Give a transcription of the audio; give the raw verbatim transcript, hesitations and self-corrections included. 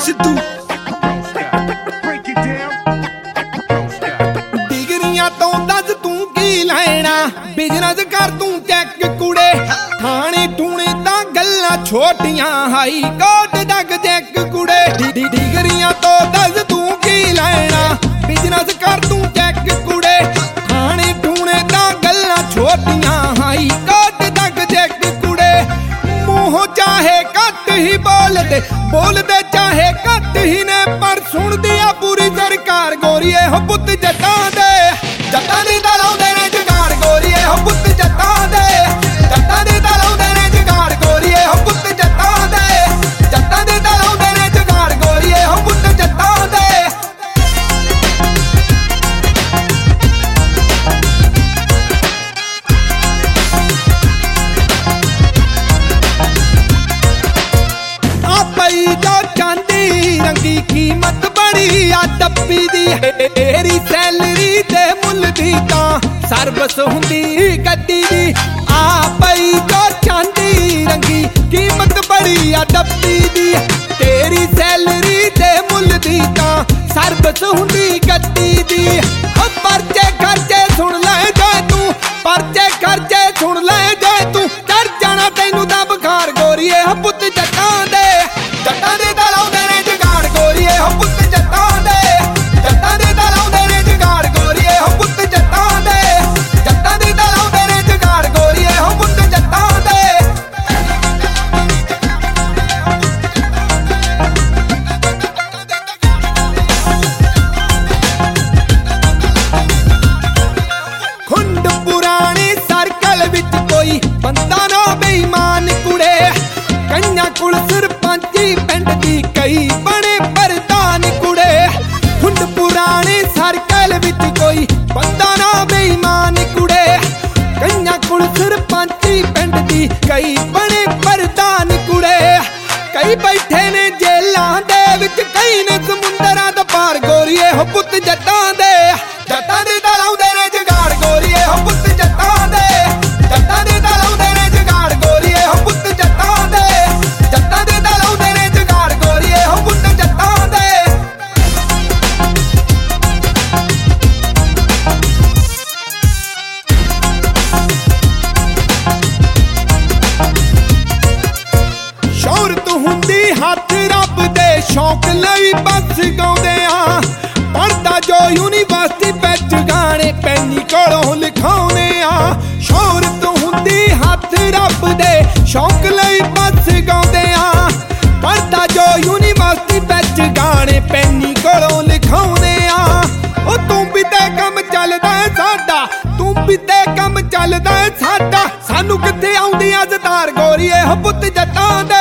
ਸਿੱਧੂ ਡਿਗਰੀਆਂ ਤੋਂ ਦੱਸ ਤੂੰ ਕੀ ਲੈਣਾ, ਬਿਜ਼ਨਸ ਕਰ ਤੂੰ ਚੈੱਕ ਕੁੜੇ। ਥਾਣੇ ਟੂਣੇ ਤਾਂ ਗੱਲਾਂ ਛੋਟੀਆਂ, ਹਾਈ ਕੋਰਟ ਤੱਕ ਚੈੱਕ ਕੁੜੇ। ਡਿਗਰੀਆਂ ਤੋਂ ਦੱਸ ਤੂੰ ਕੀ ਲੈਣਾ, ਬਿਜ਼ਨਸ ਕਰ ਤੂੰ ਚੈੱਕ ਕੁੜੇ। ਥਾਣੇ ਟੂਣੇ ਤਾਂ ਗੱਲਾਂ ਛੋਟੀਆਂ, ਹਾਈ ਕੋਰਟ ਤੱਕ ਚੈੱਕ ਕੁੜੇ। ਮੂੰਹ ਚਾਹੇ ਘੱਟ ਹੀ ਬੋਲਦੇ ਬੋਲਦੇ ਚਾਹੇ ਘੱਟ ਹੀ ਨੇ, ਪਰ ਸੁਣਦੀ ਆ ਪੂਰੀ ਸਰਕਾਰ ਗੋਰੀਏ ਹੋ ਪੁੱਤ ਜੱਟਾਂ ਦੇ। ਜੱਟਾਂ ਦੀ ਤਾਂ ਲਾਉਂਦੇ ਨੇ ਜਗਾੜ ਗੋਰੀਏ ਹੋ ਪੁੱਤ ਜੱਟਾਂ ਦੇ। ਜੱਟਾਂ ਦੀ ਤਾਂ ਲਾਉਂਦੇ ਨੇ ਜਗਾੜ ਗੋਰੀਏ ਹੋ ਪੁੱਤ ਜੱਟਾਂ ਦੇ। ਜੱਟਾਂ ਦੀ ਤਾਂ ਲਾਉਂਦੇ ਨੇ ਜਗਾੜ ਗੋਰੀਏ ਹੋ ਪੁੱਤ ਜੱਟਾਂ ਦੇ। ਆ ਪਈ ਜੋ ਚਾਂਦੀ ਰੰਗੀ ਕੀਮਤ ਬੜੀ ਆ ਡੱਬੀ ਦੀ, ਤੇਰੀ ਸੈਲਰੀ ਦੇ ਮੁੱਲ ਦੀ ਤਾਂ ਸਰਵਿਸ ਹੁੰਦੀ ਗੱਡੀ ਦੀ। ਆ ਪਈ ਜੋ ਚਾਂਦੀ ਰੰਗੀ ਕੀਮਤ ਬੜੀ ਆ ਡੱਬੀ ਦੀ, ਤੇਰੀ ਸੈਲਰੀ ਦੇ ਮੁੱਲ ਦੀ ਤਾਂ ਸਰਵਿਸ ਹੁੰਦੀ ਗੱਡੀ ਦੀ। ਪਰਚੇ ਖਰਚੇ ਸੁਣ ਲੈ ਜੇ ਤੂੰ, ਪਰਚੇ ਖਰਚੇ ਸੁਣ ਲੈ ਜੇ ਤੂੰ, ਚੜ ਜਾਣਾ ਤੈਨੂੰ ਤਾਂ ਬੁਖਾਰ ਗੋਰੀਏ ਹੋ ਪੁੱਤ ਜੱਟਾਂ ਦੇ। ਜੱਟਾਂ ਦੇ ਤਾਂ ਲਾਉਂਦੇ ਨੇ ਜਗਾੜ ਗੋਰੀਏ ਹੋ ਪੁੱਤ ਜੱਟਾਂ ਦੇ। ਜੱਟਾਂ ਦੇ ਤਾਂ ਲਾਉਂਦੇ ਨੇ ਜਗਾੜ ਗੋਰੀਏ ਹੋ ਪੁੱਤ ਜੱਟਾਂ ਦੇ। ਜੱਟਾਂ ਦੇ ਤਾਂ ਲਾਉਂਦੇ ਨੇ ਜਗਾੜ ਗੋਰੀਏ ਹੋ ਪੁੱਤ ਜੱਟਾਂ ਦੇ। ਖੁੰਡ ਪੁਰਾਣੀ ਸਰਕਲ ਵਿੱਚ ਕੋਈ ਬੰਦਾ ਨਾ ਬੇਈਮਾਨ ਕੁੜੇ। ਕੰਨਿਆ ਕੁਲ ਸਰਪੰਚੀ ਪਿੰਡ ਦੀ ਕਈ ਬਣੇ ਪ੍ਰਧਾਨ ਕੁੜੇ। ਖੁੰਡ ਪੁਰਾਣੀ ਸਰਕਲ ਵਿੱਚ ਕੋਈ ਬੰਦਾ ਨਾ ਬੇਈਮਾਨ ਕੁੜੇ। ਕੰਨਿਆ ਕੁਲ ਸਰਪੰਚੀ ਪਿੰਡ ਦੀ ਕਈ ਬਣੇ ਪ੍ਰਧਾਨ ਕੁੜੇ। ਕਈ ਬੈਠੇ ਨੇ ਜੇਲਾਂ ਦੇ ਵਿੱਚ, ਕਈ ਨੇ ਸਮੁੰਦਰਾਂ ਦਾ ਪਾਰ ਗੋਰੀਏ ਹੋ ਪੁੱਤ ਜੱਟਾਂ ਦੇ। ਜੱਟਾਂ ਦੇ ਤਾਂ ਲਾਉਂਦੇ ਨੇ ਜਗਾੜ ਗੋਰੀਏ ਹੋ ਪੁੱਤ ਜੱਟਾਂ ਦੇ। ਜੱਟਾਂ ਦੇ ਤਾਂ ਲਾਉਂਦੇ ਨੇ ਜਗਾੜ ਗੋਰੀਏ ਹੋ ਪੁੱਤ ਜੱਟਾਂ ਦੇ। ਜੱਟਾਂ ਦੇ ਤਾਂ ਲਾਉਂਦੇ ਨੇ ਜਗਾੜ ਗੋਰੀਏ ਹੋ ਪੁੱਤ ਜੱਟਾਂ ਦੇ। ਸ਼ੌਹਰਤ ਹੁੰਦੀ ਹੱਥ ਰੱਬ ਦੇ, ਸ਼ੌਕ ਲਈ ਬਸ ਗਾਉਂਦੇ ਆ। ਪੜ੍ਹਦਾ ਜੋ ਯੂਨੀਵਰਸਿਟੀ ਵਿੱਚ ਗਾਣੇ ਪੈਨੀ ਕੋਲੋਂ ਲਿਖਾਉਂਦੇ ਆ। ਸ਼ੌਹਰਤ ਹੁੰਦੀ ਹੱਥ ਰੱਬ ਦੇ, ਸ਼ੌਕ ਲਈ ਬਸ ਗਾਉਂਦੇ ਆ। ਪੜ੍ਹਦਾ ਜੋ ਯੂਨੀਵਰਸਿਟੀ ਵਿੱਚ ਗਾਣੇ ਪੈਨੀ ਕੋਲੋਂ ਲਿਖਾਉਂਦੇ ਆ। ਉਹ ਤੂੰ ਵੀ ਤੇ ਕੰਮ ਚੱਲਦਾ ਸਾਡਾ, ਤੂੰ ਵੀ ਤੇ ਕੰਮ ਚੱਲਦਾ ਸਾਡਾ। ਸਾਨੂੰ ਕਿੱਥੇ ਆਉਂਦੀ ਆ ਜਤਾਰ ਗੋਰੀਏ ਹੋ ਪੁੱਤ ਜੱਟਾਂ ਦੇ।